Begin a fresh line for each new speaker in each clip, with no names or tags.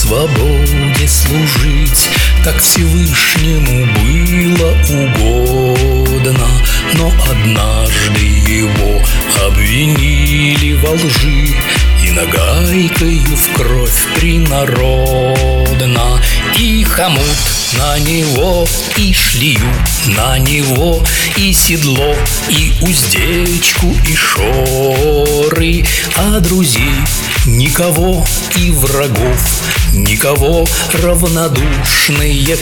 свободе служить, так Всевышнему было угодно. Но однажды его обвинили во лжи и нагайкою в кровь принародно. И хомут на него, и шлею на него, и седло, и уздечку, и шоры, а друзей никого, и врагов никого, равнодушные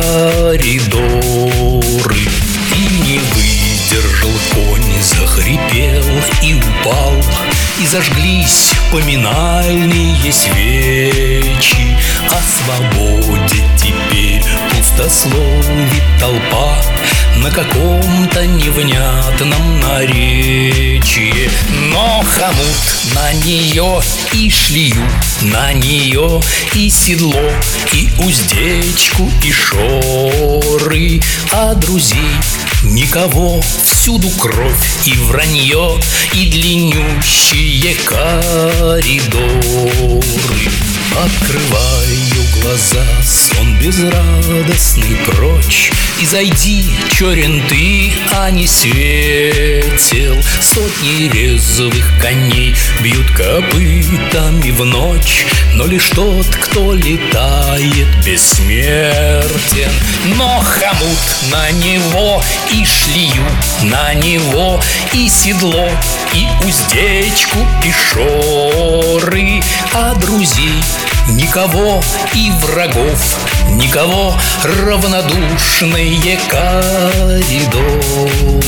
коридоры. И не выдержал конь, захрипел и упал, и зажглись поминальные свечи. О свободе теперь пустословит толпа на каком-то невнятном наречии. Но хомут на нее, и шлею на нее, и седло, и уздечку, и шоры, а друзей никого, всюду кровь и вранье, и длиннющие коридоры. Открываю глаза, сон безрадостный прочь, и зайди, черен ты, а не светел. Сотни резвых коней бьют копытами в ночь, но лишь тот, кто летает, бессмертен. Но хомут на него, и шлею на него, и седло, и уздечку, и шоры, а друзей никого, и врагов никого, равнодушные коридоры.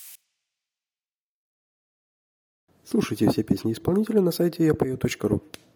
Слушайте все песни исполнителя на сайте yapою.ru.